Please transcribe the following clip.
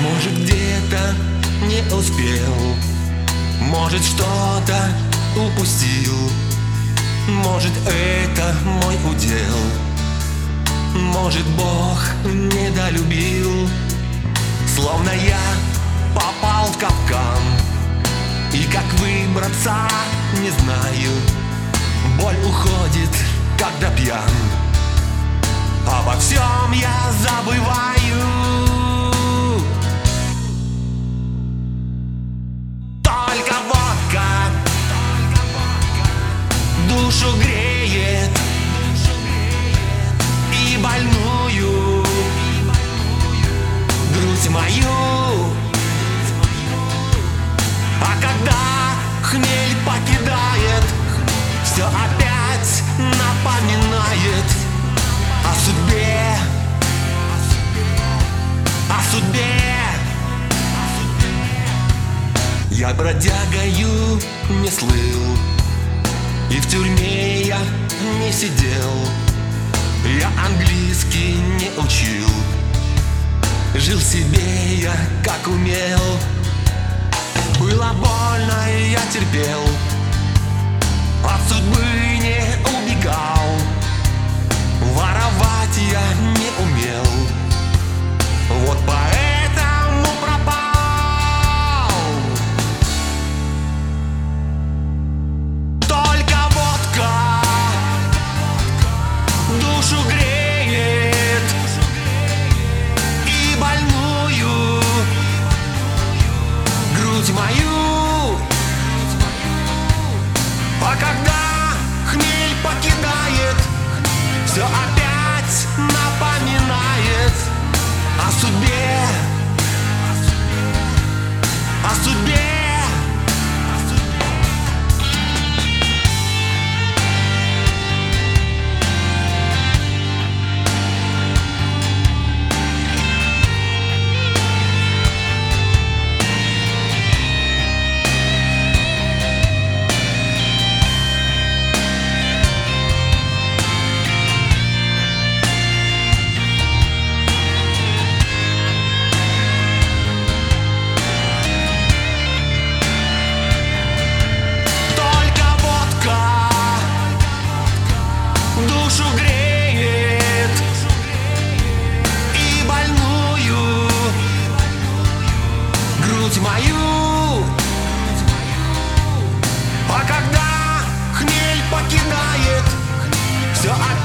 Может, где-то не успел, может, что-то упустил, может, это мой удел, может, Бог недолюбил. Словно я попал в капкан, и как выбраться не знаю. Боль уходит, когда пьян, обо всем я забываю. Только водка душу греет, и больную грудь мою. А когда хмель покидает, все опять напоминает о судьбе, о судьбе. Я бродягою не слыл, и в тюрьме я не сидел. Я английский не учил, жил себе я как умел. Было больно, и я терпел, от судьбы не убегал. Воровать я не умел, вот поэтому пропал. Только водка душу греет, и больную грудь мою. А когда хмель покидает, все опять напоминает о судьбе, о судьбе. Душу греет, и больную грудь мою. А когда хмель покидает, все опять